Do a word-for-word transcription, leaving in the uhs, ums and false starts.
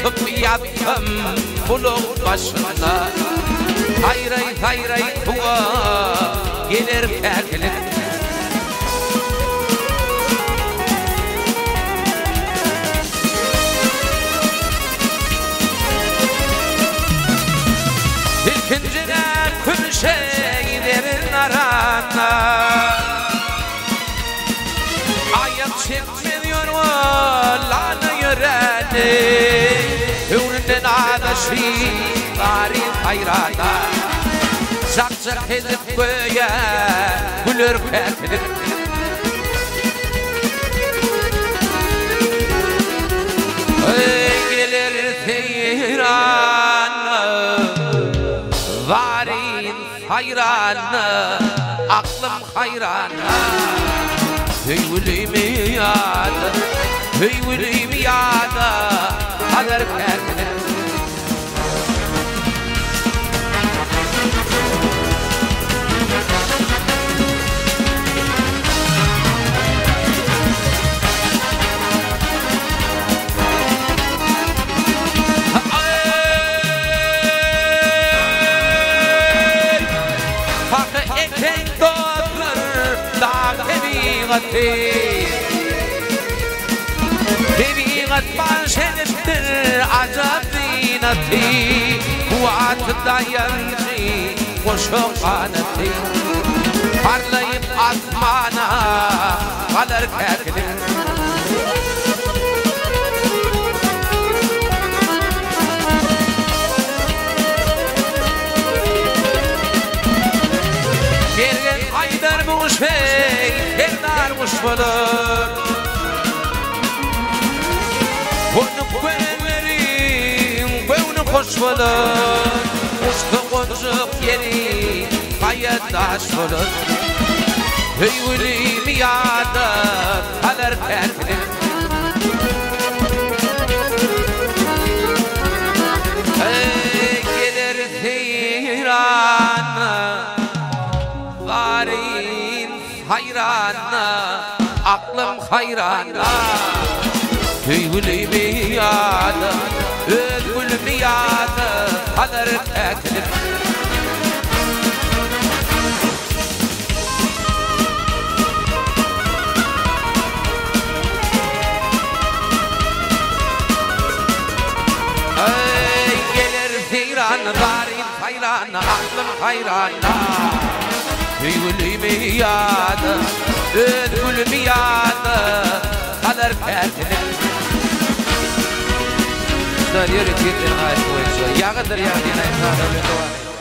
unutup yattım buluk başında. Hayray hayray tuğa gelir peklik. İkincine kümşeylerin arana ayak çekmiyor o lana yöreni. Ürünün adaşı bari hayrana zak zak edip göğe gülür peklik. Gelir teyranı varin hayranı aklım hayranı. Hüylüm yadı hüylüm yadı alır peklik. Tebiğat başenettir azap zineti kuat dayancı koşu kaneti parlayıp asmana kalır keklik. Gergen aydarmış hey derdarmış bulur. Bunu koyverim bunu hoş bulur. Uçtu koncuk yeri kayıtaş bulur. Hüylüm yadı kalır peklik. Hey gelir teyranı varin hayranı aklım hayranı. Hüylüm yadı özgülüm yadı kalır peklik. Hey gelir teyranı varin hayranı aklım hayranı. Hüylüm yadı özgülüm yadı kalır peklik. Yürü gittin ayet boyunca. Yağıdır yağdığına imkanı öyle doğar.